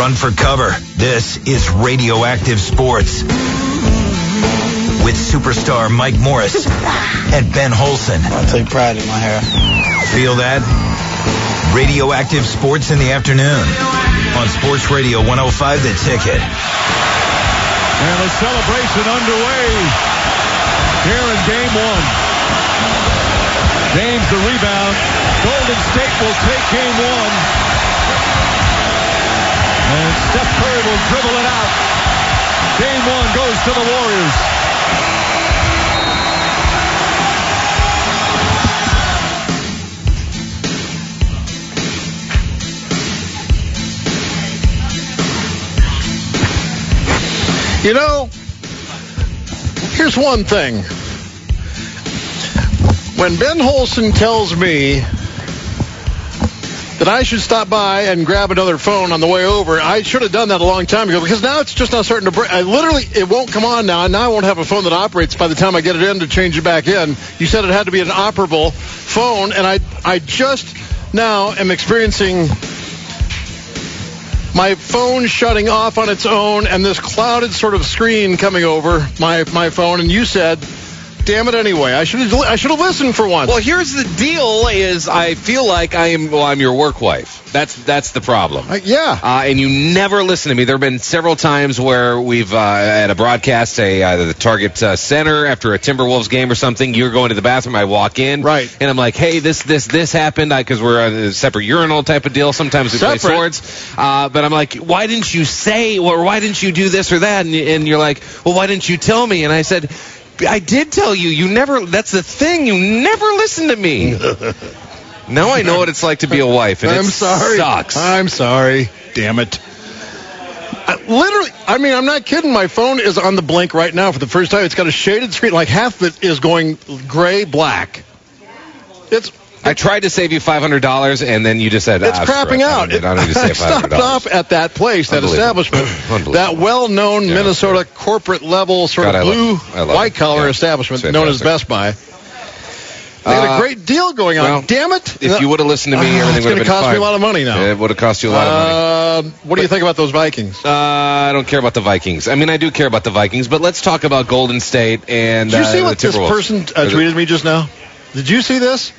Run for cover. This is Radioactive Sports with superstar Mike Morris and Ben Holson. I take pride in my hair. Feel that? Radioactive Sports in the afternoon on Sports Radio 105 The Ticket. And the celebration underway here in Game 1. James the rebound. Golden State will take Game 1. And Steph Curry will dribble it out. Game 1 goes to the Warriors. You know, here's one thing. When Ben Holson tells me that I should stop by and grab another phone on the way over, I should have done that a long time ago, because now it's just not starting to break. It won't come on now, and now I won't have a phone that operates by the time I get it in to change it back in. You said it had to be an operable phone, and I just now am experiencing my phone shutting off on its own and this clouded sort of screen coming over my phone, and you said, damn it anyway. I should have listened for once. Well, here's the deal: is I feel like I'm your work wife. That's the problem. Yeah. And you never listen to me. There have been several times where we've at a broadcast, the Target Center after a Timberwolves game or something. You're going to the bathroom. I walk in, right, and I'm like, hey, this happened, because we're a separate urinal type of deal. Sometimes we play swords. But I'm like, why didn't you say, or why didn't you do this or that? And you're like, well, why didn't you tell me? And I said, I did tell you. You never. That's the thing. You never listen to me. Now I know what it's like to be a wife, and I'm sorry. Sucks. I'm sorry. Damn it. Literally, I'm not kidding. My phone is on the blink right now for the first time. It's got a shaded screen. Like half of it is going gray, black. I tried to save you $500, and then you just said, it's crapping out. I don't need to save $500. I stopped off at that place, that establishment, that well-known Minnesota corporate level sort of blue, white-collar establishment known as Best Buy. They had a great deal going on. Well, damn it. If you would have listened to me, everything would have been fine. It's going to cost me a lot of money now. It would have cost you a lot of money. What do you think about those Vikings? I don't care about the Vikings. I mean, I do care about the Vikings, but let's talk about Golden State and Did you see what the this person tweeted me just now? Did you see this?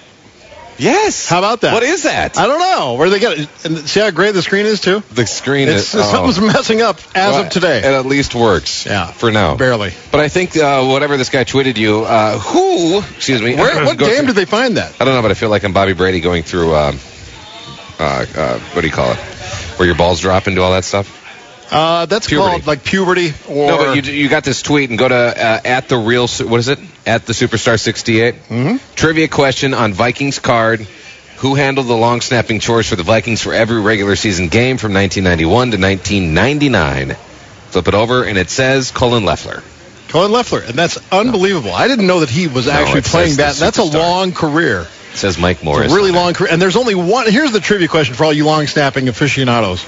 Yes. How about that? What is that? I don't know. Where they get it? And see how gray the screen is, too? The screen is... Something's messing up of today. It at least works. Yeah. For now. Barely. But I think whatever this guy tweeted you, excuse me. What game did they find that? I don't know, but I feel like I'm Bobby Brady going through, what do you call it? Where your balls drop into all that stuff? That's puberty. Called like puberty. No, but you got this tweet, and go to at the real, what is it? At the Superstar 68. Mm-hmm. Trivia question on Vikings card: who handled the long snapping chores for the Vikings for every regular season game from 1991 to 1999? Flip it over, and it says Colin Leffler. Colin Leffler, and that's unbelievable. I didn't know that he was actually playing that. That's a long career. It says Mike Morris. It's a really long career, and there's only one. Here's the trivia question for all you long snapping aficionados.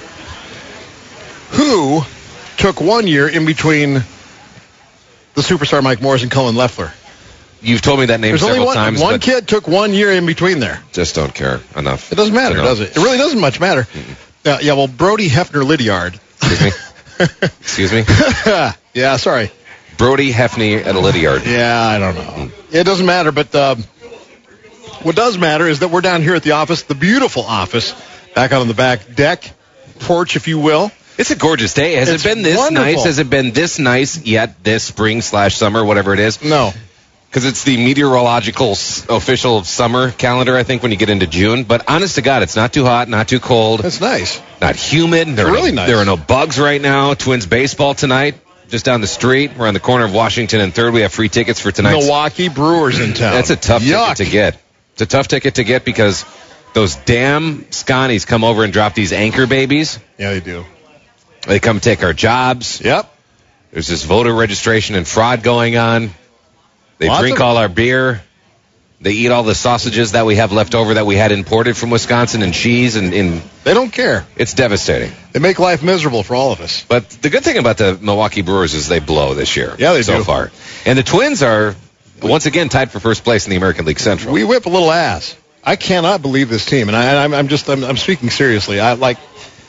Who took 1 year in between the superstar Mike Morris and Colin Leffler? You've told me that name several times. One kid took 1 year in between there. Just don't care enough. It doesn't matter, does it? It really doesn't much matter. Mm-hmm. Well, Brody Hefner Lydiard. Excuse me? Yeah, sorry. Brody Hefner at a Lydiard. Yeah, I don't know. It doesn't matter, but what does matter is that we're down here at the office, the beautiful office, back out on the back deck, porch, if you will. It's a gorgeous day. Has it been this nice? Has it been this nice yet this spring/summer, whatever it is? No. Because it's the meteorological official summer calendar, I think, when you get into June. But honest to God, it's not too hot, not too cold. It's nice. Not humid. It's really nice. There are no bugs right now. Twins baseball tonight, just down the street. We're on the corner of Washington and 3rd. We have free tickets for tonight. Milwaukee Brewers in town. That's a tough ticket to get. It's a tough ticket to get because those damn Scotties come over and drop these anchor babies. Yeah, they do. They come take our jobs. Yep. There's this voter registration and fraud going on. They drink all our beer. They eat all the sausages that we have left over that we had imported from Wisconsin and cheese. And they don't care. It's devastating. They make life miserable for all of us. But the good thing about the Milwaukee Brewers is they blow this year. Yeah, they do. So far. And the Twins are, once again, tied for first place in the American League Central. We whip a little ass. I cannot believe this team. And I'm speaking seriously.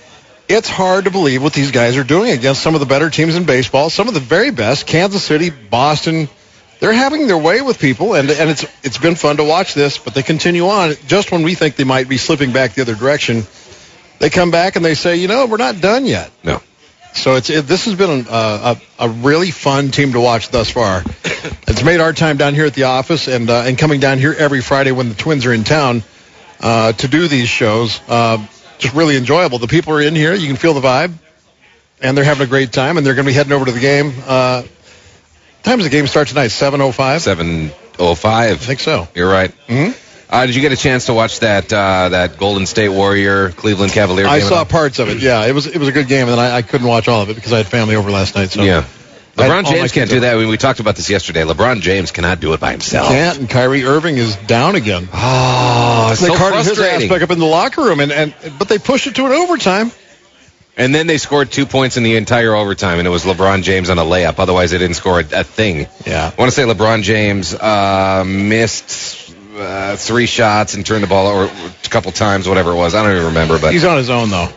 It's hard to believe what these guys are doing against some of the better teams in baseball, some of the very best. Kansas City, Boston, they're having their way with people, and it's been fun to watch this, but they continue on. Just when we think they might be slipping back the other direction, they come back and they say, we're not done yet. No. So this has been a really fun team to watch thus far. It's made our time down here at the office and coming down here every Friday when the Twins are in town to do these shows. Just really enjoyable. The people are in here. You can feel the vibe, and they're having a great time, and they're going to be heading over to the game. Time does the game start tonight? 7:05? 7:05. I think so. You're right. Mm-hmm. Did you get a chance to watch that Golden State Warrior Cleveland Cavalier game? I saw parts of it. Yeah, it was a good game, and then I couldn't watch all of it because I had family over last night. So yeah. LeBron James can't do that. We talked about this yesterday. LeBron James cannot do it by himself. He can't, and Kyrie Irving is down again. Oh, it's so carted his frustrating. ass back up in the locker room, but they pushed it to an overtime. And then they scored 2 points in the entire overtime, and it was LeBron James on a layup. Otherwise, they didn't score a thing. Yeah. I want to say LeBron James missed 3 shots and turned the ball over a couple times, whatever it was. I don't even remember. But he's on his own, though.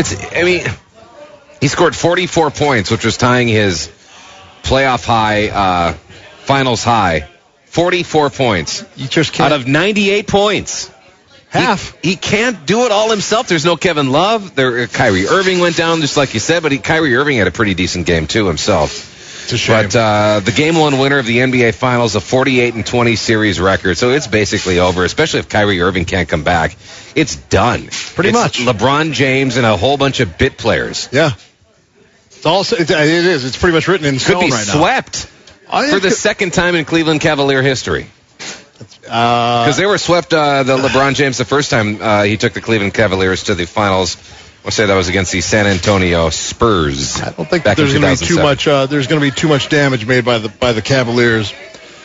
He scored 44 points, which was tying his playoff high, finals high. 44 points. You just can't. Out of 98 points. Half. He can't do it all himself. There's no Kevin Love. Kyrie Irving went down, just like you said, but Kyrie Irving had a pretty decent game, too, himself. It's a shame. But the Game 1 winner of the NBA Finals, a 48-20 series record, so it's basically over, especially if Kyrie Irving can't come back. It's done. Pretty much. LeBron James and a whole bunch of bit players. Yeah. It is. It's pretty much written in stone right now. Could be swept for the second time in Cleveland Cavalier history. Because they were swept, the LeBron James, the first time he took the Cleveland Cavaliers to the finals. I'll say that was against the San Antonio Spurs. I don't think there's going to be too much. There's going to be too much damage made by the Cavaliers.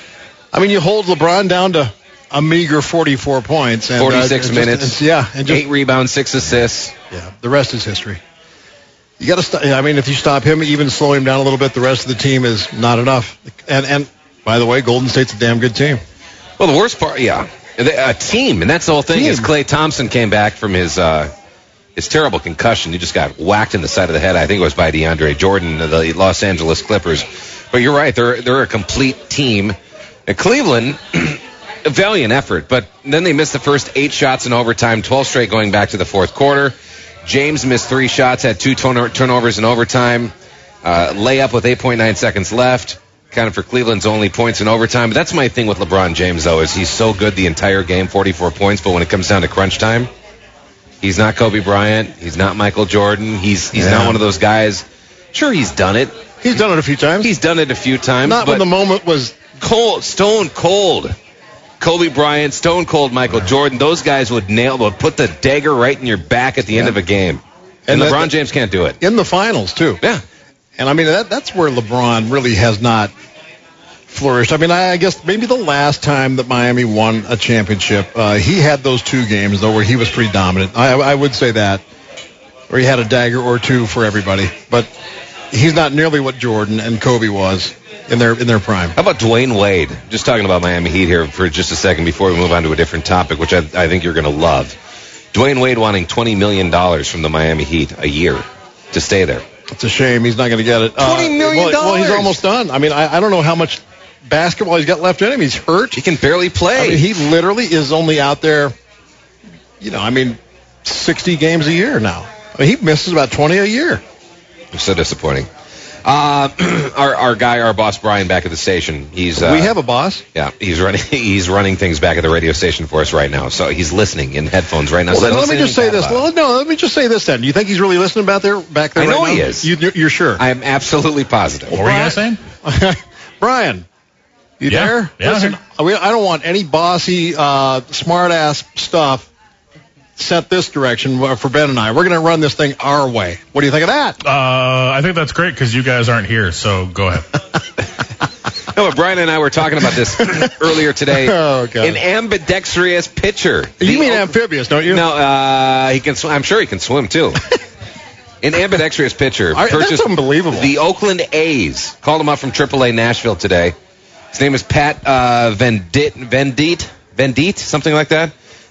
I mean, you hold LeBron down to a meager 44 points, and 46 minutes. And 8 rebounds, 6 assists. Yeah, the rest is history. You got to stop. I mean, if you stop him, even slow him down a little bit, the rest of the team is not enough. And by the way, Golden State's a damn good team. Well, the worst part, a team, and that's the whole thing. Is Klay Thompson came back from his terrible concussion. He just got whacked in the side of the head. I think it was by DeAndre Jordan of the Los Angeles Clippers. But you're right, they're a complete team. And Cleveland, a valiant effort, but then they missed the first 8 shots in overtime, 12 straight going back to the fourth quarter. James missed 3 shots, had 2 turnovers in overtime. Layup with 8.9 seconds left. Kind of for Cleveland's only points in overtime. But that's my thing with LeBron James, though, is he's so good the entire game, 44 points. But when it comes down to crunch time, he's not Kobe Bryant. He's not Michael Jordan. He's not one of those guys. Sure, he's done it. He's done it a few times. He's done it a few times. Not when the moment was cold, stone cold. Kobe Bryant, stone cold Michael Jordan. Those guys would put the dagger right in your back at the end of a game. And LeBron James can't do it. In the finals, too. Yeah. And, I mean, that's where LeBron really has not flourished. I mean, I guess maybe the last time that Miami won a championship, he had those 2 games, though, where he was pretty dominant. I would say that, where he had a dagger or 2 for everybody. But he's not nearly what Jordan and Kobe was in their prime. How about Dwayne Wade? Just talking about Miami Heat here for just a second before we move on to a different topic, which I think you're going to love. Dwayne Wade wanting $20 million from the Miami Heat a year to stay there. It's a shame he's not going to get it. $20 million? Well, he's almost done. I mean, I don't know how much basketball he's got left in him. He's hurt. He can barely play. I mean, he literally is only out there, 60 games a year now. I mean, he misses about 20 a year. It's so disappointing. Our boss Brian back at the station. We have a boss. Yeah, he's running things back at the radio station for us right now. So he's listening in headphones right now. Well, let me just say this. Well, no, let me just say this then. Do you think he's really listening back there? I know right he now? is. You're sure? I am absolutely positive. What were you saying? Brian, you there? Yeah. Listen, I don't want any bossy, smart-ass stuff sent this direction for Ben and I. We're going to run this thing our way. What do you think of that? I think that's great because you guys aren't here, so go ahead. No, but Brian and I were talking about this earlier today. Oh, God. An ambidextrous pitcher. You mean amphibious, don't you? No, he can. I'm sure he can swim too. An ambidextrous pitcher purchased that's unbelievable. The Oakland A's called him up from AAA Nashville today. His name is Pat Venditte, something like that.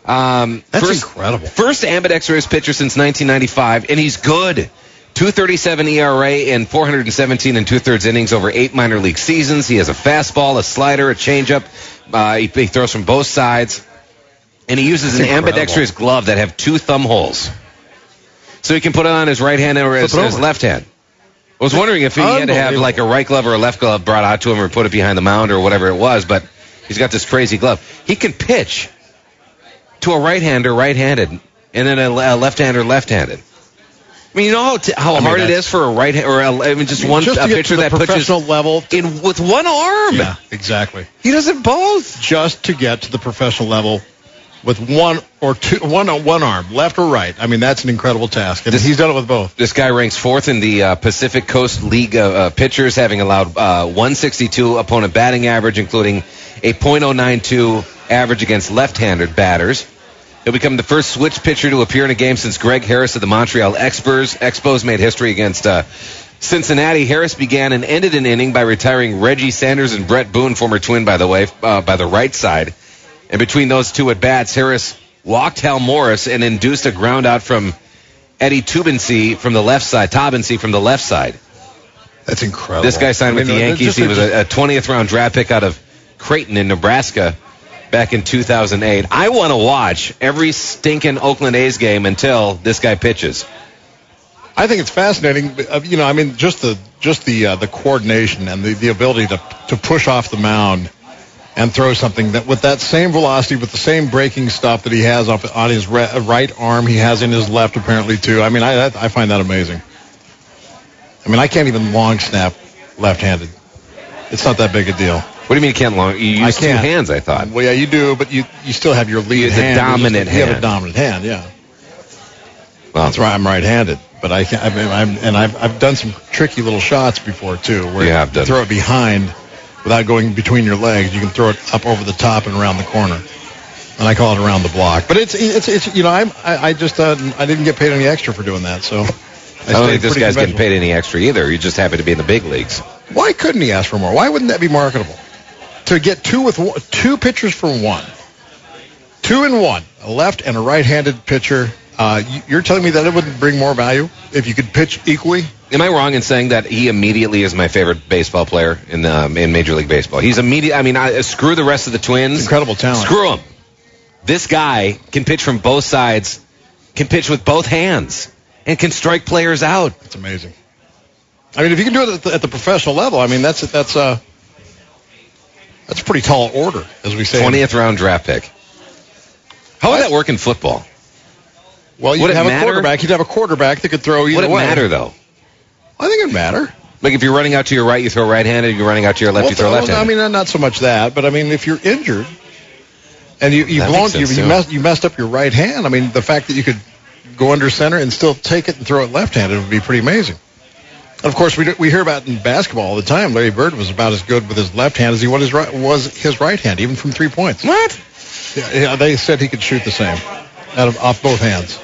That's incredible. First ambidextrous pitcher since 1995, and he's good. 2.37 ERA in 417 and 2/3 innings over 8 minor league seasons. He has a fastball, a slider, a changeup. He throws from both sides, and he uses an ambidextrous glove that have 2 thumb holes, so he can put it on his right hand or his left hand. I was wondering if he had to have like a right glove or a left glove brought out to him or put it behind the mound or whatever it was, but he's got this crazy glove. He can pitch to a right-hander right-handed and then a left-hander left-handed. I mean, you know how hard it is for a right or a pitcher that pitches level with one arm. Yeah, exactly. He does it both. Just to get to the professional level with one arm, left or right. I mean, that's an incredible task, and he's done it with both. This guy ranks 4th in the Pacific Coast League pitchers, having allowed 162 opponent batting average, including a .092 average against left-handed batters. He'll become the first switch pitcher to appear in a game since Greg Harris of the Montreal Expos made history against Cincinnati. Harris began and ended an inning by retiring Reggie Sanders and Brett Boone, former Twin, by the way, by the right side. And between those two at-bats, Harris walked Hal Morris and induced a ground out from Eddie Taubensee from the left side. That's incredible. This guy signed with the Yankees. He was a 20th-round draft pick out of Creighton in Nebraska back in 2008. I want to watch every stinking Oakland A's game until this guy pitches. I think it's fascinating. Just the coordination and the ability to push off the mound and throw something that with that same velocity, with the same breaking stuff that he has on his right arm, he has in his left apparently too. I mean, I find that amazing. I mean, I can't even long snap left-handed. It's not that big a deal. What do you mean you can't long? You use 2 hands, I thought. Well, yeah, you do, but you still have your lead hand. The dominant hand. You have a dominant hand, yeah. Well, that's right. I'm right-handed, but I can't. I've done some tricky little shots before too, where you throw it behind without going between your legs. You can throw it up over the top and around the corner, and I call it around the block. But it's I didn't get paid any extra for doing that, so. I don't think this guy's getting paid any extra either. He just happened to be in the big leagues. Why couldn't he ask for more? Why wouldn't that be marketable? To get two pitchers for one. 2 in 1. A left and a right-handed pitcher. You're telling me that it wouldn't bring more value if you could pitch equally? Am I wrong in saying that he immediately is my favorite baseball player in Major League Baseball? He's immediate. I mean, screw the rest of the Twins. Incredible talent. Screw him. This guy can pitch from both sides, can pitch with both hands, and can strike players out. That's amazing. I mean, if you can do it at the professional level, I mean, that's a pretty tall order, as we say. 20th round draft pick. How would that work in football? Well, you'd have a quarterback. You'd have a quarterback that could throw either way. Would it matter, though? I think it'd matter. Like if you're running out to your right, you throw right-handed. If you're running out to your left, you throw left-handed. I mean, not so much that, but I mean, if you're injured and you messed up your right hand, I mean, the fact that you could go under center and still take it and throw it left-handed would be pretty amazing. And of course, we hear about in basketball all the time. Larry Bird was about as good with his left hand as he was his right hand, even from 3 points. What? Yeah, they said he could shoot the same off both hands.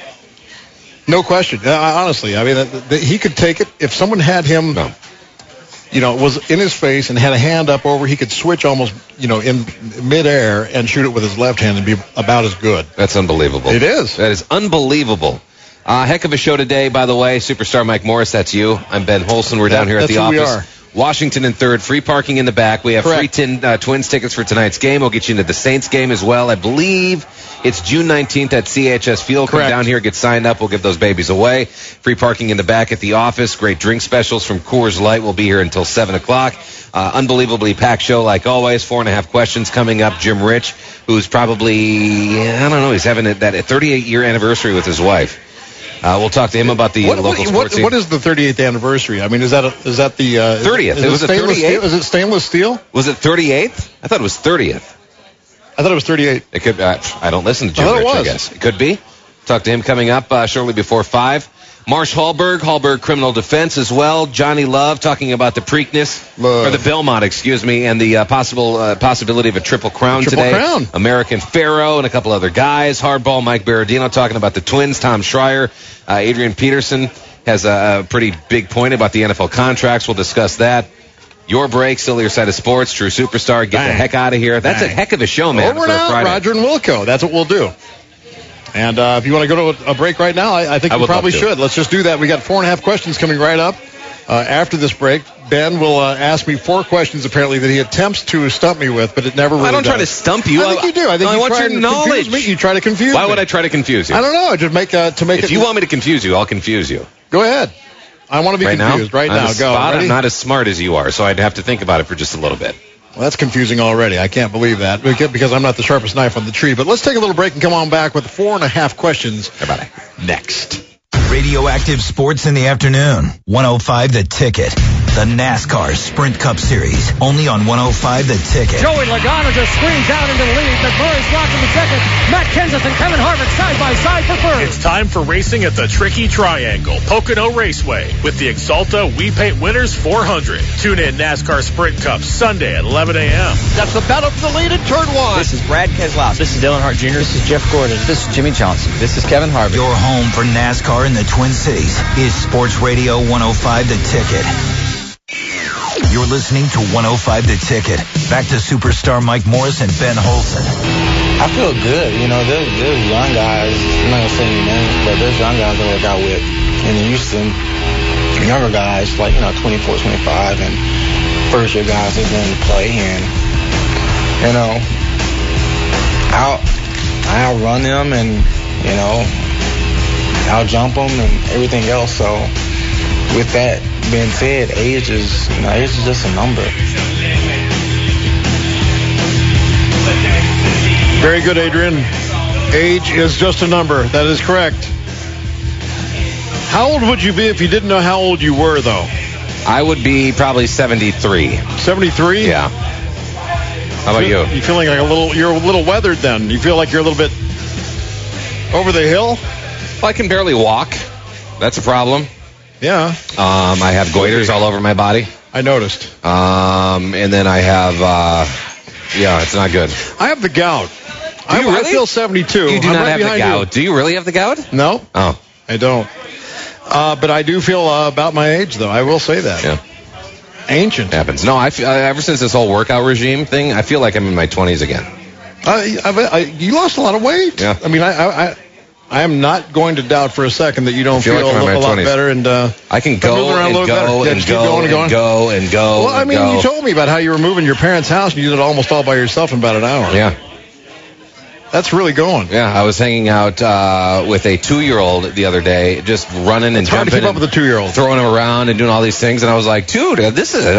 No question. Honestly, I mean, he could take it if someone had him. No. Was in his face and had a hand up over, he could switch almost, in midair and shoot it with his left hand and be about as good. That's unbelievable. It is. That is unbelievable. Heck of a show today, by the way. Superstar Mike Morris, that's you. I'm Ben Holson. We're down here at the office. We are. Washington in third, free parking in the back. We have free Twins tickets for tonight's game. We'll get you into the Saints game as well. I believe it's June 19th at CHS Field. Come down here, get signed up. We'll give those babies away. Free parking in the back at the office. Great drink specials from Coors Light. We'll be here until 7 o'clock. Unbelievably packed show like always. 4.5 questions coming up. Jim Rich, who's probably, I don't know, he's having that 38-year anniversary with his wife. We'll talk to him about the local sports team. What is the 38th anniversary? I mean, is that the 30th? It was 38th. Was it stainless steel? Was it 38th? I thought it was 30th. I thought it was 38. It could. I don't listen to Jim Rich, I guess. It could be. Talk to him coming up shortly before 5. Marsh Hallberg Criminal Defense as well. Johnny Love talking about the Preakness, or the Belmont, and the possibility of a triple crown today. Crown. American Pharaoh and a couple other guys. Hardball Mike Berardino talking about the Twins. Tom Schreier, Adrian Peterson has a pretty big point about the NFL contracts. We'll discuss that. Your break, still your side of sports. True Superstar, get the heck out of here. That's a heck of a show, man. Over and out, Roger and Wilco. That's what we'll do. And if you want to go to a break right now, I think we probably should. Let's just do that. We got 4.5 questions coming right up. After this break, Ben will ask me 4 questions, apparently, that he attempts to stump me with, but it never really I don't does. try to stump you. I think you do. I think you want try your to knowledge. confuse me. You try to confuse me. Why would I try to confuse you? I don't know. Just make If you want me to confuse you, I'll confuse you. Go ahead. I want to be confused right now. Go. I'm not as smart as you are, so I'd have to think about it for just a little bit. Well, that's confusing already. I can't believe that because I'm not the sharpest knife on the tree. But let's take a little break and come on back with 4.5 questions. Next. Radioactive Sports in the afternoon. 105 The Ticket. The NASCAR Sprint Cup Series. Only on 105 The Ticket. Joey Logano just screens out into the lead. McMurray's rocking the second. Matt Kenseth and Kevin Harvick side by side for third. It's time for racing at the Tricky Triangle, Pocono Raceway, with the Exalta We Paint Winners 400. Tune in NASCAR Sprint Cup Sunday at 11 a.m. That's the battle for the lead in turn 1. This is Brad Keselowski. This is Dale Earnhardt Jr. This is Jeff Gordon. This is Jimmy Johnson. This is Kevin Harvick. Your home for NASCAR in the Twin Cities is Sports Radio 105 The Ticket. You're listening to 105 The Ticket. Back to superstar Mike Morris and Ben Holson. I feel good. You know, there's young guys. I'm not going to say any names, but there's young guys that I got with in Houston. Younger guys, like, 24, 25, and first-year guys that didn't play. And, I'll run them and, I'll jump them and everything else. So, with that being said, age is just a number. Very good, Adrian. Age is just a number. That is correct. How old would you be if you didn't know how old you were, though? I would be probably 73. 73? Yeah. How about you? You feeling like you're a little weathered then? You feel like you're a little bit over the hill? Well, I can barely walk. That's a problem. Yeah. I have goiters all over my body. I noticed. And then I have, it's not good. I have the gout. Do you really? I feel 72. You do not have the gout. Do you really have the gout? No. Oh. I don't. But I do feel about my age, though. I will say that. Yeah. Ancient. Happens. No, ever since this whole workout regime thing, I feel like I'm in my 20s again. You lost a lot of weight. Yeah. I mean, I am not going to doubt for a second that you don't feel like a lot better. And I can go and go and go and go. Well, I mean, you told me about how you were moving your parents' house and you did it almost all by yourself in about an hour. Yeah. That's really going. Yeah, I was hanging out with a 2-year-old the other day, just running and jumping. Hard to keep up with a 2-year-old. Throwing him around and doing all these things. And I was like, dude, this is it.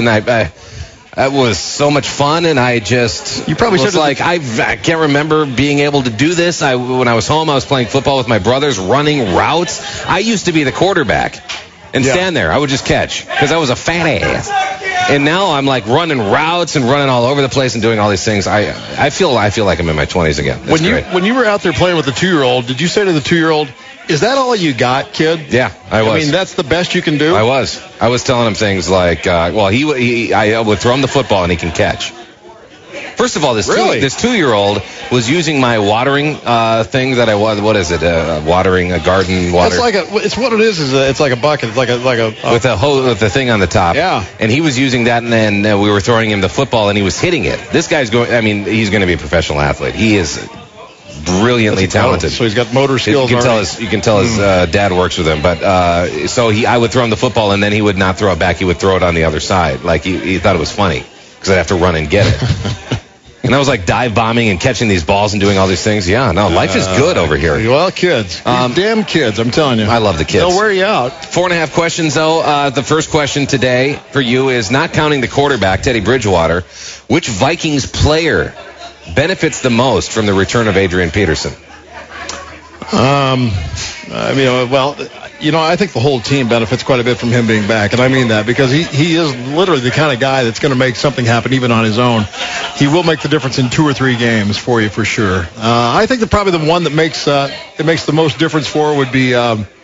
That was so much fun, and I just I can't remember being able to do this. When I was home, I was playing football with my brothers, running routes. I used to be the quarterback and stand there. I would just catch because I was a fat ass. And now I'm like running routes and running all over the place and doing all these things. I feel like I'm in my 20s again. When you were out there playing with the 2-year-old, did you say to the 2-year-old, "Is that all you got, kid?" Yeah, I was. I mean, that's the best you can do. I was telling him things like, I would throw him the football and he can catch. First of all, this 2-year-old was using my watering thing that I was. What is it? Watering a garden water. It's what it is. It's like a bucket. It's like a with a hose with the thing on the top. Yeah. And he was using that, and then we were throwing him the football, and he was hitting it. This guy's going. I mean, he's going to be a professional athlete. He is brilliantly talented. So he's got motor skills. You can tell his dad works with him. But I would throw him the football, and then he would not throw it back. He would throw it on the other side. Like he thought it was funny because I'd have to run and get it. And I was like dive bombing and catching these balls and doing all these things. Yeah, no, life is good over here. Well, kids. Damn kids, I'm telling you. I love the kids. They'll wear you out. 4.5 questions, though. The first question today for you is, not counting the quarterback, Teddy Bridgewater, which Vikings player benefits the most from the return of Adrian Peterson? I think the whole team benefits quite a bit from him being back, and I mean that because he is literally the kind of guy that's going to make something happen even on his own. He will make the difference in 2 or 3 games for you for sure. I think that probably the one that makes the most difference for would be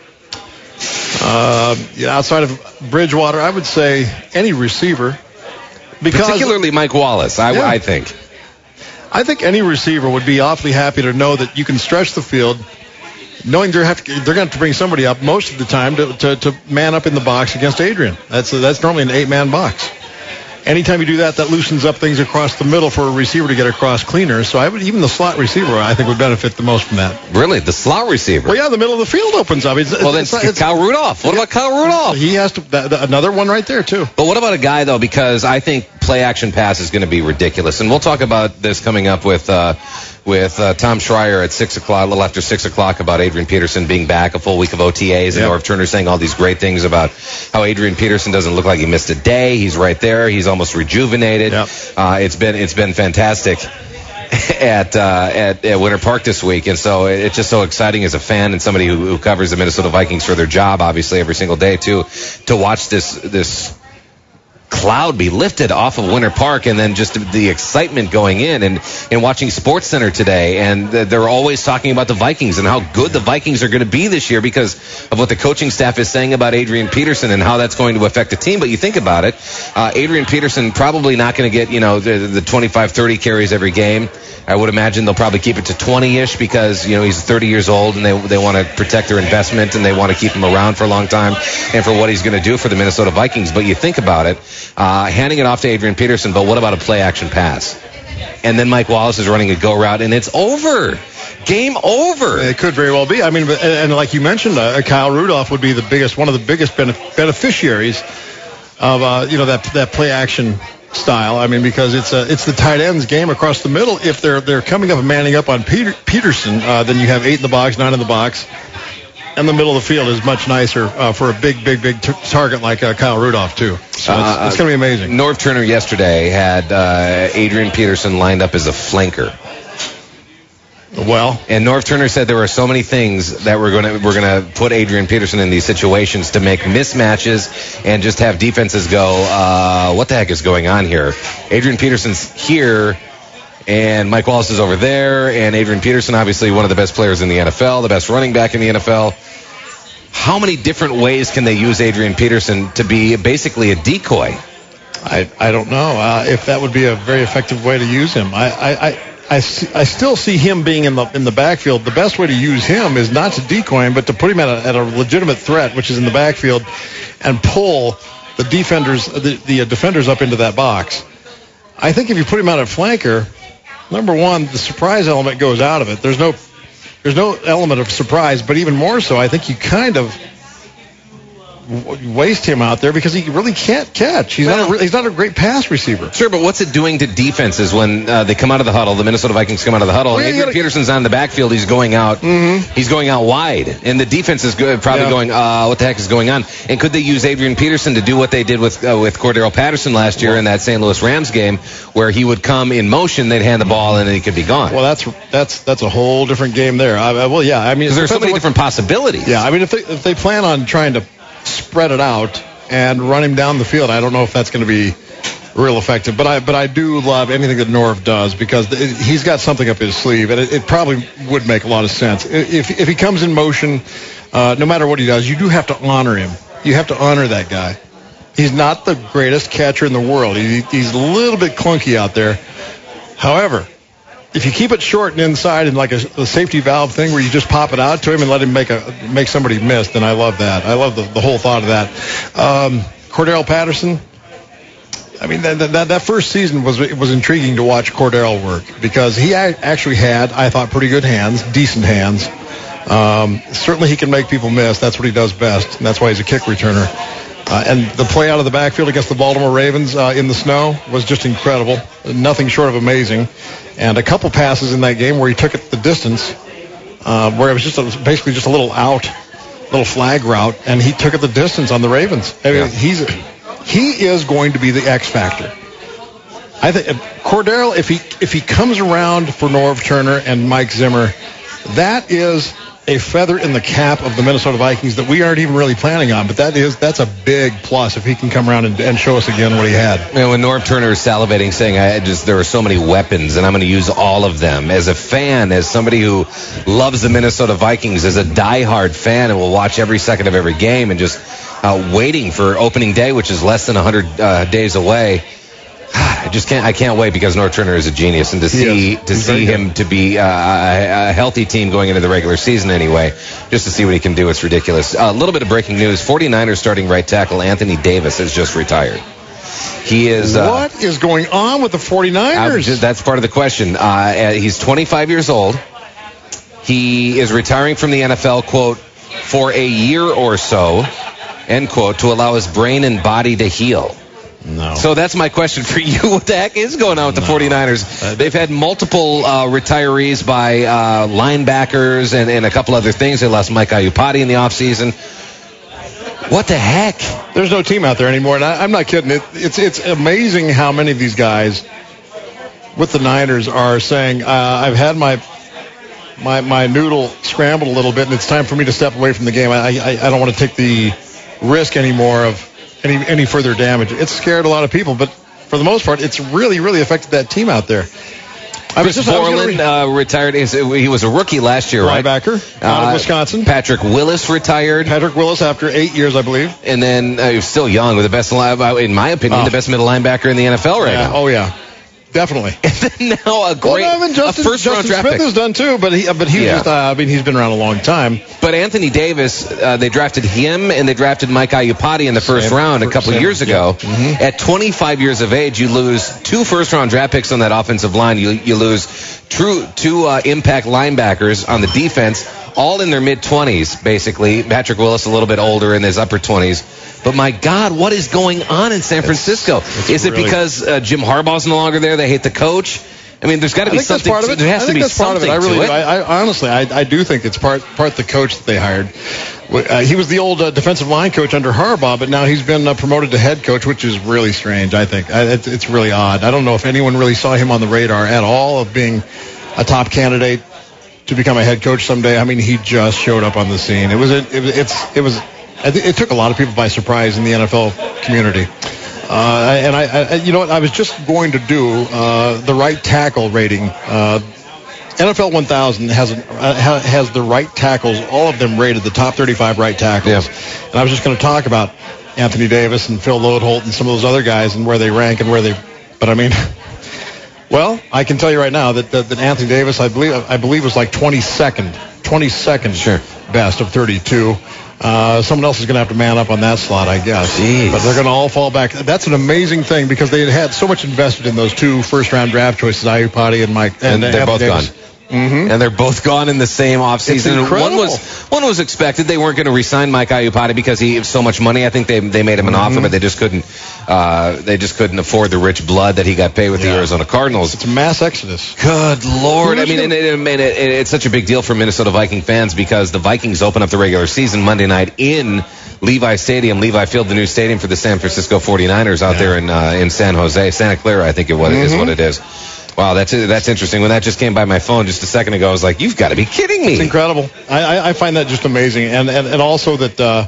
outside of Bridgewater. I would say any receiver, particularly Mike Wallace. I think. I think any receiver would be awfully happy to know that you can stretch the field, knowing they're going to have to bring somebody up most of the time to man up in the box against Adrian. That's normally an 8-man box. anytime you do that, that loosens up things across the middle for a receiver to get across cleaner. So even the slot receiver, I think, would benefit the most from that. Really? The slot receiver? Well, yeah, the middle of the field opens up. It's Kyle Rudolph. What about Kyle Rudolph? He has to, another one right there, too. But what about a guy, though, because I think play-action pass is going to be ridiculous. And we'll talk about this coming up with Tom Schreier at 6 o'clock, a little after 6 o'clock, about Adrian Peterson being back, a full week of OTAs, and Norv Turner saying all these great things about how Adrian Peterson doesn't look like he missed a day. He's right there. He's almost rejuvenated. Yep. It's been fantastic at Winter Park this week, and so it's just so exciting as a fan and somebody who covers the Minnesota Vikings for their job, obviously, every single day, to watch this cloud be lifted off of Winter Park, and then just the excitement going in and watching SportsCenter today, and they're always talking about the Vikings and how good the Vikings are going to be this year because of what the coaching staff is saying about Adrian Peterson and how that's going to affect the team. But you think about it, Adrian Peterson probably not going to get the 25-30 carries every game. I would imagine they'll probably keep it to 20-ish because, he's 30 years old and they want to protect their investment and they want to keep him around for a long time and for what he's going to do for the Minnesota Vikings. But you think about it, handing it off to Adrian Peterson, but what about a play-action pass? And then Mike Wallace is running a go route, and it's over. Game over. It could very well be. I mean, and like you mentioned, Kyle Rudolph would be one of the biggest beneficiaries of that play-action style. I mean, because it's the tight ends game across the middle. If they're coming up and manning up on Peterson, then you have 8 in the box, 9 in the box, and the middle of the field is much nicer for a big target like Kyle Rudolph too. So it's going to be amazing. Norv Turner yesterday had Adrian Peterson lined up as a flanker. Well, and Norv Turner said there were so many things that we're going to put Adrian Peterson in these situations to make mismatches and just have defenses go, what the heck is going on here? Adrian Peterson's here, and Mike Wallace is over there, and Adrian Peterson, obviously one of the best players in the NFL, the best running back in the NFL. How many different ways can they use Adrian Peterson to be basically a decoy? I don't know if that would be a very effective way to use him. I still see him being in the backfield. The best way to use him is not to decoy him, but to put him at a legitimate threat, which is in the backfield, and pull the defenders up into that box. I think if you put him out at flanker, number one, the surprise element goes out of it. There's no element of surprise, but even more so, I think you kind of waste him out there because he really can't catch. He's not a great pass receiver. Sure, but what's it doing to defenses when they come out of the huddle? The Minnesota Vikings come out of the huddle. Adrian Peterson's on the backfield. He's going out. Mm-hmm. He's going out wide, and the defense is probably going, what the heck is going on? And could they use Adrian Peterson to do what they did with Cordero Patterson last year in that St. Louis Rams game, where he would come in motion, they'd hand the ball, and he could be gone? Well, that's a whole different game there. I mean, because there's so many different possibilities. Yeah, I mean, if they plan on trying to spread it out and run him down the field, I don't know if that's going to be real effective. But I do love anything that Norv does because he's got something up his sleeve, and it probably would make a lot of sense. If he comes in motion, no matter what he does, you do have to honor him. You have to honor that guy. He's not the greatest catcher in the world. He's a little bit clunky out there. However, if you keep it short and inside and like a safety valve thing where you just pop it out to him and let him make somebody miss, then I love that. I love the whole thought of that. Cordero Patterson, I mean, that first season was intriguing to watch Cordero work because he actually had, I thought, pretty good hands, decent hands. Certainly he can make people miss. That's what he does best, and that's why he's a kick returner. And the play out of the backfield against the Baltimore Ravens in the snow was just incredible. Nothing short of amazing. And a couple passes in that game where he took it the distance, where it was basically just a little flag route, and he took it the distance on the Ravens. I mean, he is going to be the X factor. I think Cordero, if he comes around for Norv Turner and Mike Zimmer, that is a feather in the cap of the Minnesota Vikings that we aren't even really planning on. But that's a big plus if he can come around and show us again what he had. And when Norv Turner is salivating, saying there are so many weapons and I'm going to use all of them. As a fan, as somebody who loves the Minnesota Vikings, as a diehard fan and will watch every second of every game and just waiting for opening day, which is less than 100 days away. I can't wait because Norv Turner is a genius, and to see him to be a healthy team going into the regular season anyway, just to see what he can do, it's ridiculous. A little bit of breaking news: 49ers starting right tackle Anthony Davis has just retired. He is. What is going on with the 49ers? That's part of the question. He's 25 years old. He is retiring from the NFL, quote, for a year or so, end quote, to allow his brain and body to heal. No. So that's my question for you. What the heck is going on with the 49ers? They've had multiple retirees by linebackers and a couple other things. They lost Mike Iupati in the offseason. What the heck? There's no team out there anymore, and I'm not kidding. It's amazing how many of these guys with the Niners are saying, I've had my noodle scrambled a little bit, and it's time for me to step away from the game. I don't want to take the risk anymore of any further damage. It's scared a lot of people, but for the most part, it's really, really affected that team out there. Chris Borland retired. He was a rookie last year, right? Linebacker out of Wisconsin. Patrick Willis retired. Patrick Willis after 8 years, I believe. And then he was still young, with the best, in my opinion, the best middle linebacker in the NFL right now. Oh, yeah. Definitely. And then now a first-round draft Smith pick. has done too, but he's been around a long time. But Anthony Davis, they drafted him and they drafted Mike Iupati in the first round a couple years ago. Yeah. Mm-hmm. At 25 years of age, you lose 2 first-round draft picks on that offensive line. You lose two impact linebackers on the defense, all in their mid-20s, basically. Patrick Willis a little bit older in his upper 20s. But my God, what is going on in San Francisco? Is it because Jim Harbaugh's no longer there? They hate the coach? I mean, there's got to be something. There has to be something to it. I honestly do think it's part the coach that they hired. He was the old defensive line coach under Harbaugh, but now he's been promoted to head coach, which is really strange, I think. It's really odd. I don't know if anyone really saw him on the radar at all of being a top candidate to become a head coach someday. I mean, he just showed up on the scene. It took a lot of people by surprise in the NFL community. You know what? I was just going to do the right tackle rating. NFL 1000 has the right tackles, all of them rated, the top 35 right tackles. Yeah. And I was just going to talk about Anthony Davis and Phil Lodeholt and some of those other guys and where they rank and where they. But I mean, well, I can tell you right now that Anthony Davis, I believe was like 22nd sure. best of 32. Someone else is going to have to man up on that slot, I guess. Jeez. But they're going to all fall back. That's an amazing thing because they had so much invested in those 2 first-round draft choices, Iupati and Mike. And they're both Davis. gone. Mm-hmm. And they're both gone in the same offseason. One was expected. They weren't going to re-sign Mike Iupati because he had so much money. I think they made him an offer, but they just couldn't afford the rich blood that he got paid with the Arizona Cardinals. It's a mass exodus. Good Lord. I mean, it's such a big deal for Minnesota Viking fans because the Vikings open up the regular season Monday night in Levi Stadium, Levi Field, the new stadium for the San Francisco 49ers out there in San Jose, Santa Clara, I think is what it is. Wow, that's interesting. When that just came by my phone just a second ago, I was like, you've got to be kidding me. It's incredible. I find that just amazing. And also that,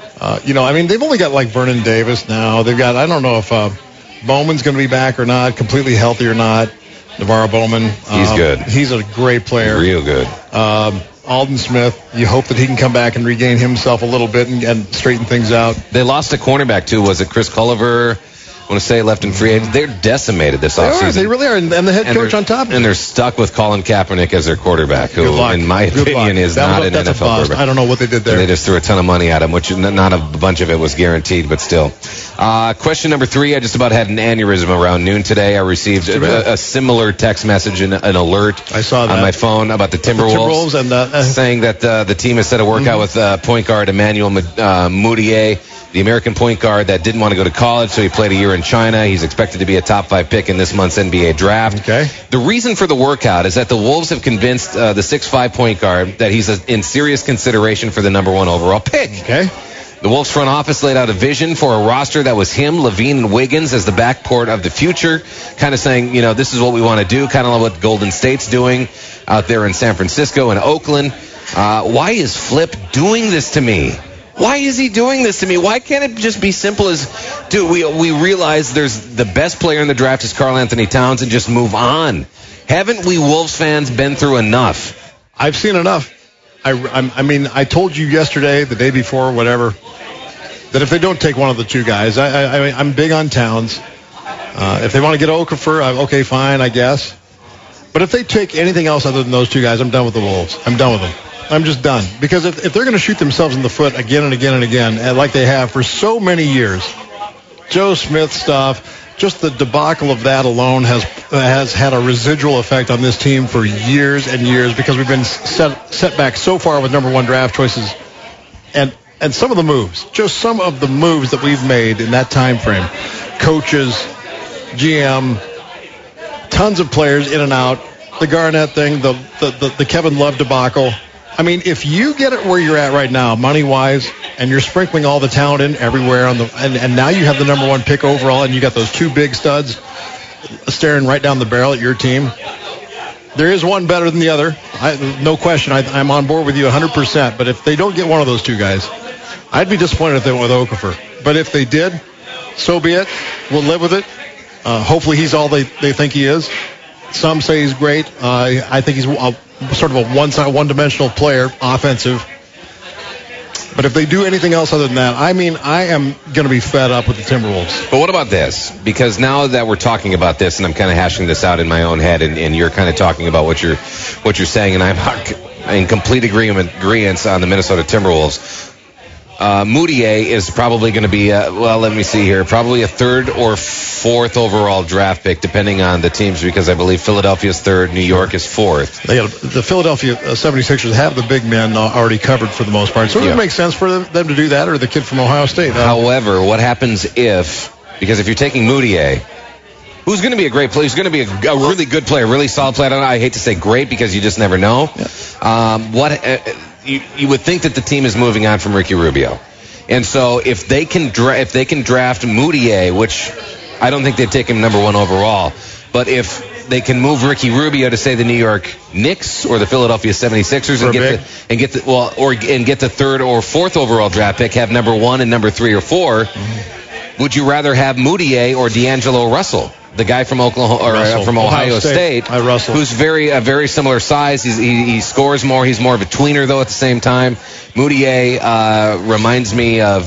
I mean, they've only got like Vernon Davis now. They've got, I don't know if Bowman's going to be back or not, completely healthy or not. Navarro Bowman. He's good. He's a great player. Real good. Alden Smith, you hope that he can come back and regain himself a little bit and straighten things out. They lost a cornerback, too. Was it Chris Culliver? I want to say left in free agent. They're decimated this offseason. They really are, and the head coach on top of it. And they're stuck with Colin Kaepernick as their quarterback, who, in my opinion, is not an NFL quarterback. I don't know what they did there. And they just threw a ton of money at him, which not a bunch of it was guaranteed, but still. Question number 3, I just about had an aneurysm around noon today. I received a similar text message, an alert I saw that on my phone about the Timberwolves saying that the team has set a workout with point guard Emmanuel Mudiay, the American point guard that didn't want to go to college, so he played a year in China. He's expected to be a top 5 pick in this month's NBA draft. Okay. The reason for the workout is that the Wolves have convinced the 6'5" point guard that he's in serious consideration for the number 1 overall pick. Okay. The Wolves front office laid out a vision for a roster that was him, Levine, and Wiggins as the backcourt of the future, kind of saying, this is what we want to do, kind of like what Golden State's doing out there in San Francisco and Oakland. Why is Flip doing this to me? Why is he doing this to me? Why can't it just be simple as, dude, we realize there's the best player in the draft is Karl Anthony Towns and just move on? Haven't we Wolves fans been through enough? I've seen enough. I mean, I told you yesterday, the day before, whatever, that if they don't take one of the 2 guys, I'm big on Towns. If they want to get Okafor, okay, fine, I guess. But if they take anything else other than those 2 guys, I'm done with the Wolves. I'm done with them. I'm just done. Because if they're going to shoot themselves in the foot again and again and again, like they have for so many years, Joe Smith stuff. Just the debacle of that alone has had a residual effect on this team for years and years because we've been set back so far with number one draft choices. And some of the moves that we've made in that time frame, coaches, GM, tons of players in and out, the Garnett thing, the Kevin Love debacle. I mean, if you get it where you're at right now, money-wise, and you're sprinkling all the talent in everywhere, and now you have the number one pick overall, and you got those two big studs staring right down the barrel at your team, there is one better than the other. No question. I'm on board with you 100%. But if they don't get one of those two guys, I'd be disappointed if they went with Okafor. But if they did, so be it. We'll live with it. Hopefully he's all they think he is. Some say he's great. I think he's sort of a one-dimensional player, offensive. But if they do anything else other than that, I mean, I am going to be fed up with the Timberwolves. But what about this? Because now that we're talking about this, and I'm kind of hashing this out in my own head, and you're kind of talking about what you're saying, and I'm in complete agreement on the Minnesota Timberwolves. Moutier is probably going to be, let me see here, probably a third or fourth overall draft pick, depending on the teams, because I believe Philadelphia's third, New York is fourth. The Philadelphia 76ers have the big men already covered for the most part, so it would make sense for them to do that, or the kid from Ohio State. However, what happens because if you're taking Moutier, who's going to be a great player, who's going to be a really good player, really solid player, I hate to say great because you just never know, You would think that the team is moving on from Ricky Rubio. And so if they can draft Moutier, which I don't think they'd take him number one overall, but if they can move Ricky Rubio to, say, the New York Knicks or the Philadelphia 76ers and get the third or fourth overall draft pick, have number one and number 3 or 4, would you rather have Moutier or D'Angelo Russell? The guy from Oklahoma or from Ohio State, who's very similar size. He scores more. He's more of a tweener though. At the same time, Moutier reminds me of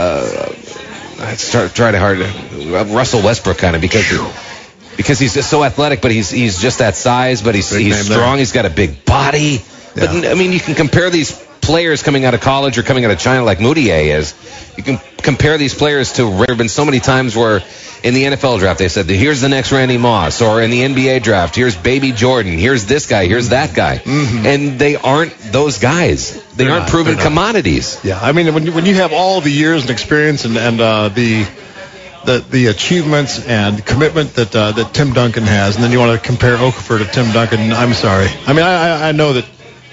Russell Westbrook kind of because he's just so athletic, but he's just that size. But he's strong. There. He's got a big body. Yeah. But I mean, you can compare these players coming out of college or coming out of China like Moutier is. You can compare these players to. There have been so many times where. In the NFL draft, they said, here's the next Randy Moss. Or in the NBA draft, here's Baby Jordan. Here's this guy. Here's that guy. Mm-hmm. And they aren't those guys. They aren't proven commodities. Yeah, I mean, when you have all the years and experience and the achievements and commitment that Tim Duncan has, and then you want to compare Okafor to Tim Duncan, I'm sorry. I mean, I know that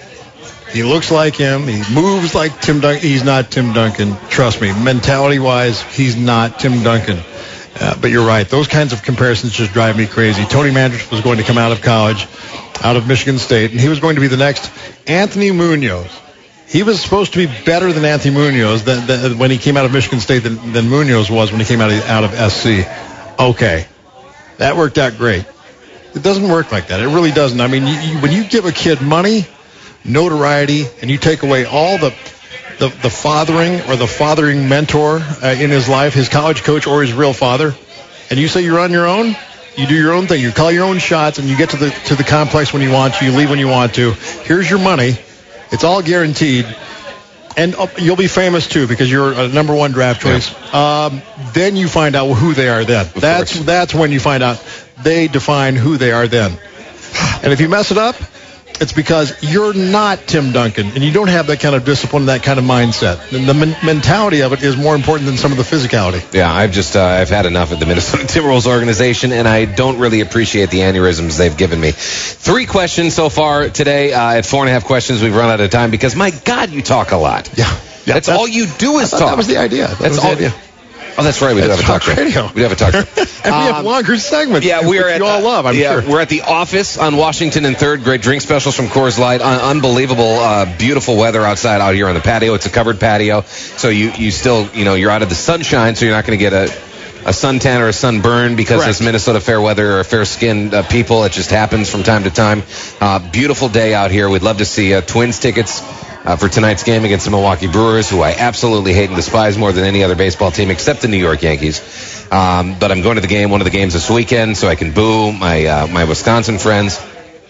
he looks like him. He moves like Tim Duncan. He's not Tim Duncan. Trust me. Mentality-wise, he's not Tim Duncan. But you're right. Those kinds of comparisons just drive me crazy. Tony Mandrich was going to come out of college, out of Michigan State, and he was going to be the next Anthony Munoz. He was supposed to be better than Anthony Munoz when he came out of Michigan State than Munoz was when he came out of SC. Okay. That worked out great. It doesn't work like that. It really doesn't. I mean, when you give a kid money, notoriety, and you take away all the fathering or the fathering mentor in his life, his college coach or his real father, and you say you're on your own, you do your own thing, you call your own shots, and you get to the complex when you want to, you leave when you want to. Here's your money. It's all guaranteed. And you'll be famous, too, because you're a number one draft choice. Yeah. Then you find out who they are then. That's when you find out they define who they are then. And if you mess it up, it's because you're not Tim Duncan, and you don't have that kind of discipline, that kind of mindset. And the mentality of it is more important than some of the physicality. Yeah, I've had enough of the Minnesota Timberwolves organization, and I don't really appreciate the aneurysms they've given me. 3 questions so far today. At 4.5 questions, we've run out of time because, my God, you talk a lot. Yeah. That's all you do is talk. That was the idea. That's the idea. Oh, that's right. We do have a talk radio. We have a talk. And we have longer segments. Yeah, we are at. You all love. I'm sure. We're at the office on Washington and 3rd. Great drink specials from Coors Light. Unbelievable, beautiful weather outside out here on the patio. It's a covered patio, so you still, you're out of the sunshine, so you're not going to get a suntan or a sunburn because it's Minnesota fair weather or fair-skinned people. It just happens from time to time. Beautiful day out here. We'd love to see Twins tickets. For tonight's game against the Milwaukee Brewers, who I absolutely hate and despise more than any other baseball team except the New York Yankees. But I'm going to one of the games this weekend, so I can boo my Wisconsin friends.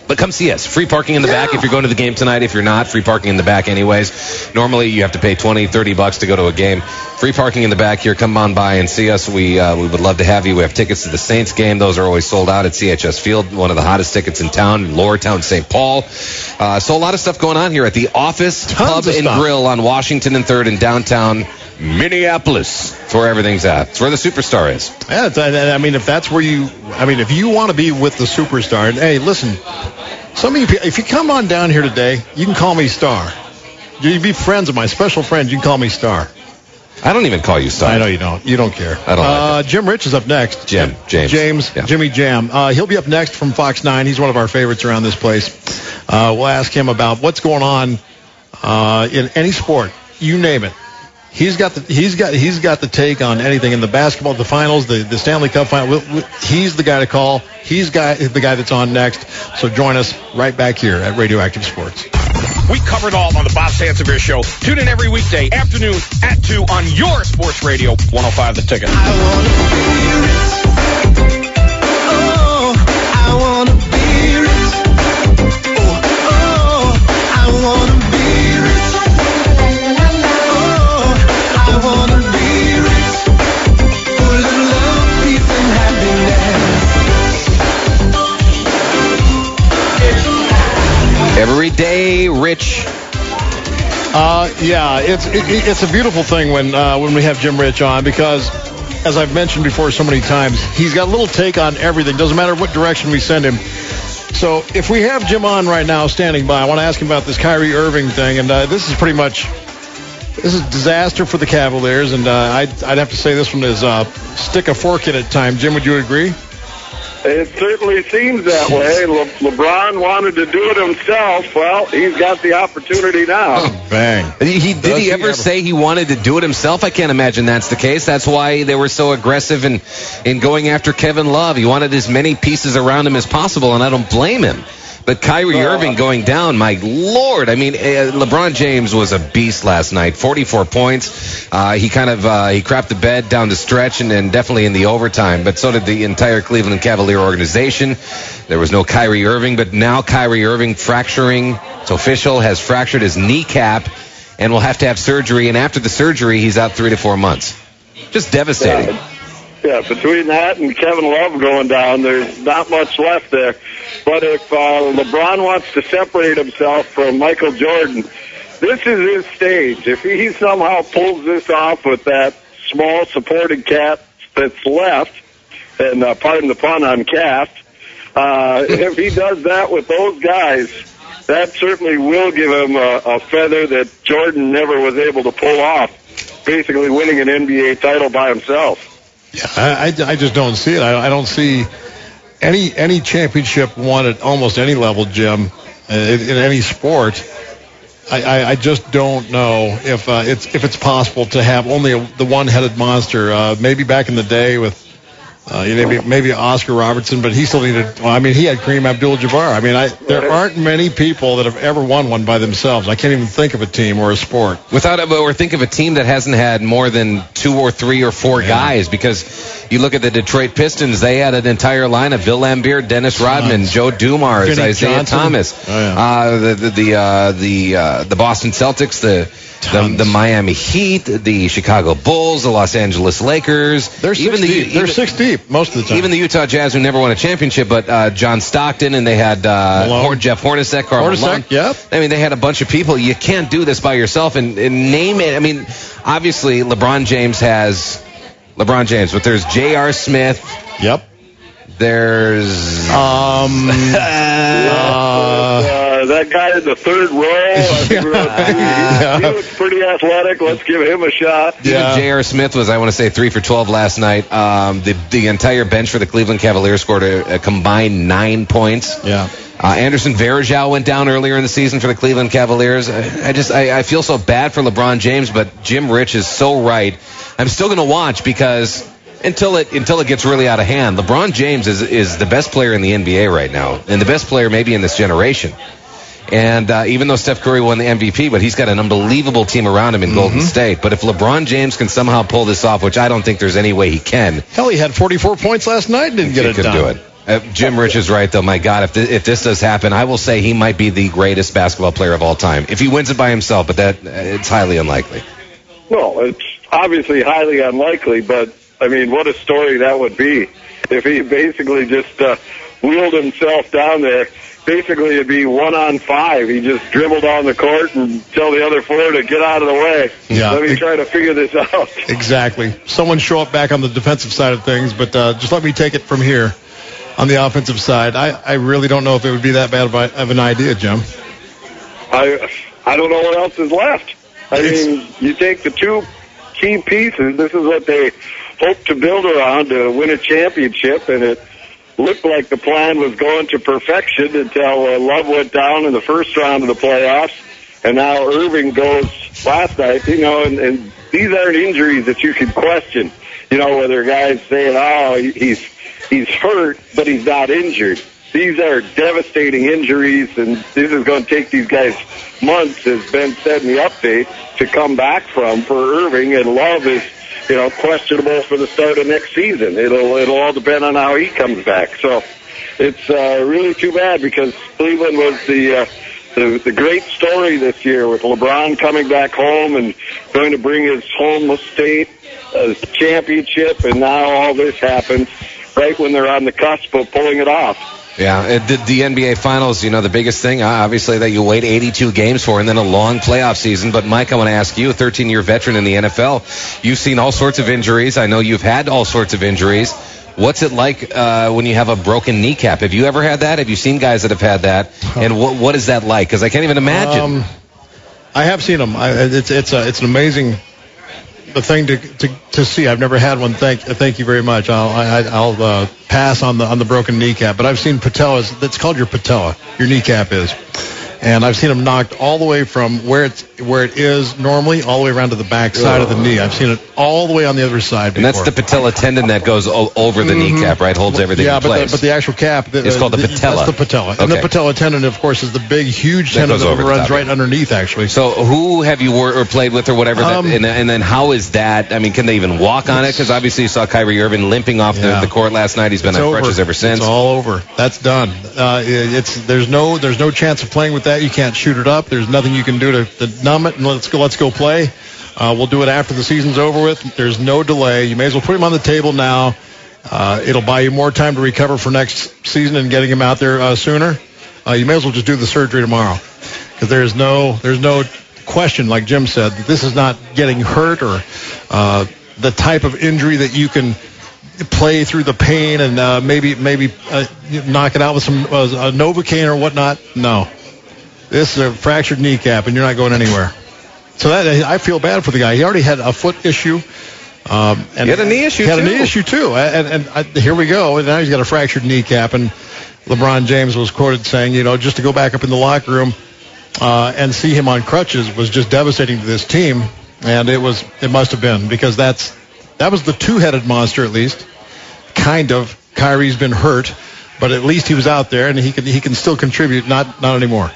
But come see us. Free parking in the back if you're going to the game tonight. If you're not, free parking in the back anyways. Normally, you have to pay $20, $30 to go to a game. Free parking in the back here. Come on by and see us. We would love to have you. We have tickets to the Saints game. Those are always sold out at CHS Field, one of the hottest tickets in town, Lower Town, St. Paul. So a lot of stuff going on here at the Office Pub and Grill on Washington and 3rd in downtown Minneapolis. It's where everything's at. It's where the superstar is. Yeah, I mean, if that's where if you want to be with the superstar, and hey, listen, some of you, if you come on down here today, you can call me Star. You be friends of mine, special friends. You can call me Star. I don't even call you Star. I know you don't. You don't care. I don't like it. Jim Rich is up next. James. Yeah. Jimmy Jam. He'll be up next from Fox 9. He's one of our favorites around this place. We'll ask him about what's going on in any sport. You name it. He's got the take on anything in the basketball, the finals, the Stanley Cup final. He's the guy to call. He's the guy that's on next. So join us right back here at Radioactive Sports. We cover it all on the Bob Sansevier Show. Tune in every weekday afternoon at 2 on your sports radio, 105 The Ticket. I wanna be rich. I wanna be rich. I wanna be rich. For a little love, peace, and happiness. Every day, Rich. It's a beautiful thing when we have Jim Rich on because, as I've mentioned before so many times, he's got a little take on everything. Doesn't matter what direction we send him. So if we have Jim on right now standing by, I want to ask him about this Kyrie Irving thing. And this is disaster for the Cavaliers. And I'd have to say this one is stick a fork in it time. Jim, would you agree? It certainly seems that way. LeBron wanted to do it himself. Well, he's got the opportunity now. Oh, bang. Did he ever say he wanted to do it himself? I can't imagine that's the case. That's why they were so aggressive in going after Kevin Love. He wanted as many pieces around him as possible, and I don't blame him. But Kyrie Irving going down, my Lord. I mean, LeBron James was a beast last night. 44 points. He crapped the bed down the stretch and definitely in the overtime. But so did the entire Cleveland Cavalier organization. There was no Kyrie Irving, but now Kyrie Irving fracturing, it's official, has fractured his kneecap and will have to have surgery. And after the surgery, he's out 3 to 4 months. Just devastating. Yeah, between that and Kevin Love going down, there's not much left there. But if LeBron wants to separate himself from Michael Jordan, this is his stage. If he somehow pulls this off with that small supporting cast that's left, and pardon the pun on cast, if he does that with those guys, that certainly will give him a feather that Jordan never was able to pull off, basically winning an NBA title by himself. Yeah, I just don't see it. I don't see any championship won at almost any level, Jim, in any sport. I just don't know if it's possible to have only the one-headed monster. Maybe back in the day with maybe Oscar Robertson, but he still needed. Well, I mean, he had Kareem Abdul-Jabbar. I mean, there aren't many people that have ever won one by themselves. I can't even think of a team or a sport or think of a team that hasn't had more than 2 or 3 or 4 guys. Because you look at the Detroit Pistons, they had an entire line of Bill Laimbeer, Dennis Rodman, Joe Dumars, Vinnie Isaiah Johnson. Thomas, the Boston Celtics, the Miami Heat, the Chicago Bulls, the Los Angeles Lakers. They're six deep most of the time. Even the Utah Jazz, who never won a championship, but John Stockton, and they had Jeff Hornacek, Karl Malone. Yep. I mean, they had a bunch of people. You can't do this by yourself and name it. I mean, obviously, LeBron James, but there's J.R. Smith. Yep. There's that guy in the third row. He looks pretty athletic. Let's give him a shot. Yeah. J.R. Smith was, I want to say, 3 for 12 last night. The entire bench for the Cleveland Cavaliers scored a combined 9 points. Yeah. Anderson Varejao went down earlier in the season for the Cleveland Cavaliers. I feel so bad for LeBron James, but Jim Rich is so right. I'm still going to watch because until it gets really out of hand. LeBron James is the best player in the NBA right now, and the best player maybe in this generation. And even though Steph Curry won the MVP, but he's got an unbelievable team around him in Golden State. But if LeBron James can somehow pull this off, which I don't think there's any way he can. Hell, he had 44 points last night and didn't get it done. Do it. Jim Rich is right, though. My God, if this does happen, I will say he might be the greatest basketball player of all time. If he wins it by himself, but it's highly unlikely. No, it's obviously highly unlikely, but, I mean, what a story that would be if he basically just wheeled himself down there. Basically, it'd be 1-on-5. He just dribbled on the court and tell the other four to get out of the way. Yeah, let me try to figure this out. Exactly. Someone show up back on the defensive side of things, but just let me take it from here on the offensive side. I really don't know if it would be that bad of an idea, Jim. I don't know what else is left. I mean, you take the two key pieces. This is what they hope to build around to win a championship, and it looked like the plan was going to perfection until Love went down in the first round of the playoffs, and now Irving goes last night. And these aren't injuries that you can question. Whether guys saying, "Oh, he's hurt, but he's not injured." These are devastating injuries, and this is going to take these guys months, as Ben said in the update, to come back from for Irving. And Love is, questionable for the start of next season. It'll all depend on how he comes back. So it's really too bad, because Cleveland was the great story this year, with LeBron coming back home and going to bring his home state a championship, and now all this happens right when they're on the cusp of pulling it off. Yeah, the NBA Finals, the biggest thing, obviously, that you wait 82 games for, and then a long playoff season. But, Mike, I want to ask you, a 13-year veteran in the NFL, you've seen all sorts of injuries. I know you've had all sorts of injuries. What's it like when you have a broken kneecap? Have you ever had that? Have you seen guys that have had that? And what is that like? Because I can't even imagine. I have seen them. It's an amazing thing to see. I've never had one. Thank you very much. I'll pass on the broken kneecap, but I've seen patellas. That's called your patella. Your kneecap is. And I've seen them knocked all the way from where it is normally all the way around to the back side of the knee. I've seen it all the way on the other side before. And that's the patella tendon that goes over the kneecap, right? Holds everything in place. But the actual cap, it's called the patella. That's the patella. Okay. And the patella tendon, of course, is the big, huge tendon that runs right underneath, actually. So who have you or played with or whatever? And then how is that? I mean, can they even walk on it? Because obviously you saw Kyrie Irving limping off the court last night. He's been on crutches ever since. It's all over. That's done. There's no chance of playing with that. You can't shoot it up. There's nothing you can do to numb it. And let's go play. We'll do it after the season's over with. There's no delay. You may as well put him on the table now. It'll buy you more time to recover for next season and getting him out there sooner. You may as well just do the surgery tomorrow, because there's no question, like Jim said, that this is not getting hurt or the type of injury that you can play through the pain and maybe knock it out with some Novocaine or whatnot. No. This is a fractured kneecap, and you're not going anywhere. So I feel bad for the guy. He already had a foot issue. And he had a knee issue, too. And here we go. And now he's got a fractured kneecap. And LeBron James was quoted saying, just to go back up in the locker room and see him on crutches was just devastating to this team. And it must have been, because that was the two-headed monster, at least. Kind of. Kyrie's been hurt, but at least he was out there, and he can still contribute. Not anymore.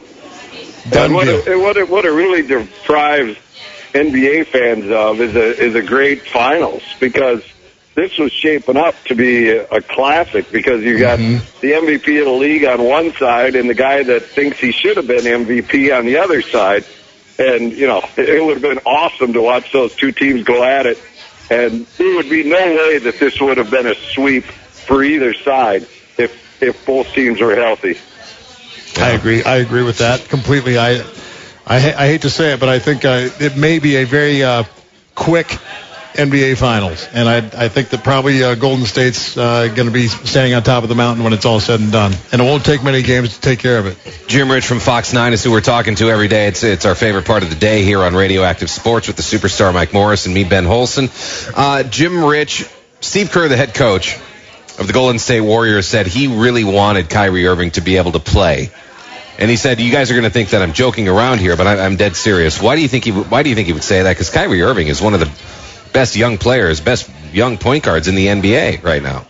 And what it really deprives NBA fans of is a great finals, because this was shaping up to be a classic, because you got the MVP of the league on one side and the guy that thinks he should have been MVP on the other side. And, it would have been awesome to watch those two teams go at it. And there would be no way that this would have been a sweep for either side if both teams were healthy. I agree with that completely. I hate to say it, but I think it may be a very quick NBA Finals, and I think that probably Golden State's going to be standing on top of the mountain when it's all said and done, and it won't take many games to take care of it. Jim Rich from Fox 9 is who we're talking to every day. It's our favorite part of the day here on Radioactive Sports with the superstar Mike Morris and me, Ben Holson. Jim Rich, Steve Kerr, the head coach of the Golden State Warriors, said he really wanted Kyrie Irving to be able to play. And he said, "You guys are going to think that I'm joking around here, but I'm dead serious." Why do you think he would say that? Because Kyrie Irving is one of the best young players, best young point guards in the NBA right now.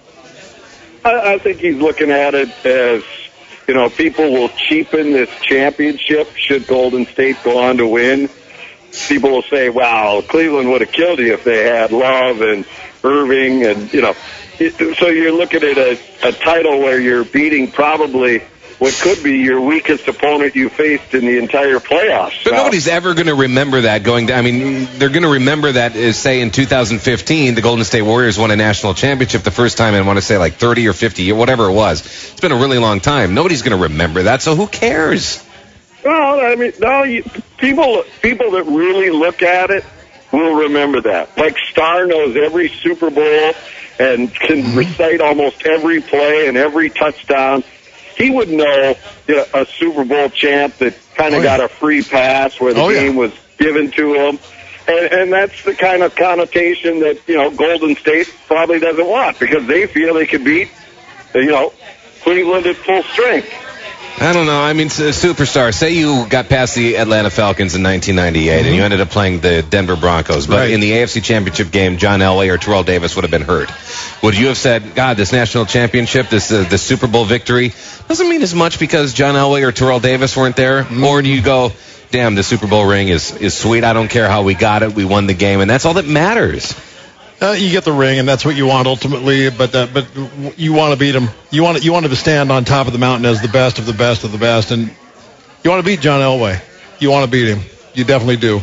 I think he's looking at it as, people will cheapen this championship should Golden State go on to win. People will say, "Wow, Cleveland would have killed you if they had Love and Irving," and So you're looking at a title where you're beating probably what could be your weakest opponent you faced in the entire playoffs. But nobody's ever going to remember that going down. I mean, they're going to remember that, say, in 2015, the Golden State Warriors won a national championship the first time in, I want to say, like 30 or 50, or whatever it was. It's been a really long time. Nobody's going to remember that, so who cares? Well, I mean, people that really look at it will remember that. Like Starr knows every Super Bowl and can recite almost every play and every touchdown. He would know a Super Bowl champ that kind of got a free pass where the game was given to him. And that's the kind of connotation that, Golden State probably doesn't want because they feel they could beat, Cleveland at full strength. I don't know. I mean, Superstar, say you got past the Atlanta Falcons in 1998 and you ended up playing the Denver Broncos, but in the AFC Championship game, John Elway or Terrell Davis would have been hurt. Would you have said, God, this national championship, this Super Bowl victory doesn't mean as much because John Elway or Terrell Davis weren't there? Or do you go, damn, the Super Bowl ring is sweet. I don't care how we got it. We won the game, and that's all that matters. You get the ring, and that's what you want ultimately. But you want to beat them. You want to stand on top of the mountain as the best of the best of the best, and you want to beat John Elway. You want to beat him. You definitely do.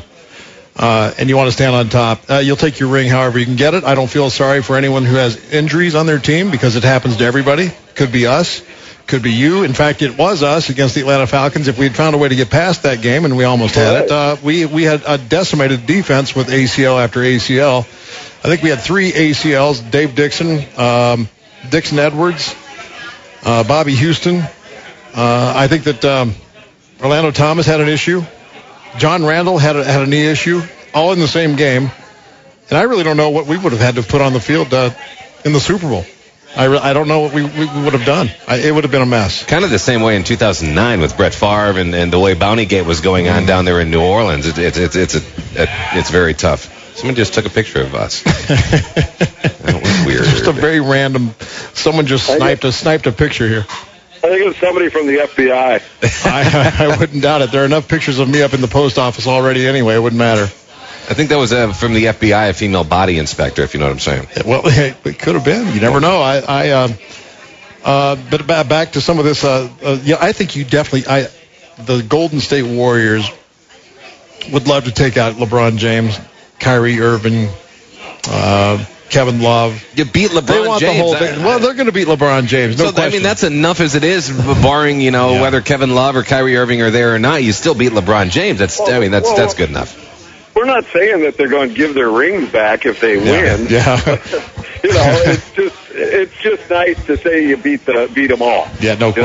And you want to stand on top. You'll take your ring however you can get it. I don't feel sorry for anyone who has injuries on their team because it happens to everybody. Could be us. Could be you. In fact, it was us against the Atlanta Falcons. If we had found a way to get past that game, and we almost had it, we had a decimated defense with ACL after ACL. I think we had 3 ACLs, Dave Dixon, Dixon Edwards, Bobby Houston. I think that Orlando Thomas had an issue. John Randall had a knee issue, all in the same game. And I really don't know what we would have had to put on the field in the Super Bowl. I don't know what we would have done. It would have been a mess. Kind of the same way in 2009 with Brett Favre and the way Bountygate was going on down there in New Orleans. It's very tough. Someone just took a picture of us. That was weird. Just a very random. Someone just sniped a picture here. I think it was somebody from the FBI. I wouldn't doubt it. There are enough pictures of me up in the post office already anyway. It wouldn't matter. I think that was from the FBI, a female body inspector, if you know what I'm saying. Well, it could have been. You never know. But back to some of this. I think you definitely. The Golden State Warriors would love to take out LeBron James, Kyrie Irving, Kevin Love. You beat LeBron they want James. The whole thing. Well, they're going to beat LeBron James. No question. I mean, that's enough as it is, barring whether Kevin Love or Kyrie Irving are there or not. You still beat LeBron James. That's good enough. We're not saying that they're going to give their rings back if they win. Yeah. It's just nice to say you beat them all. Yeah, no question.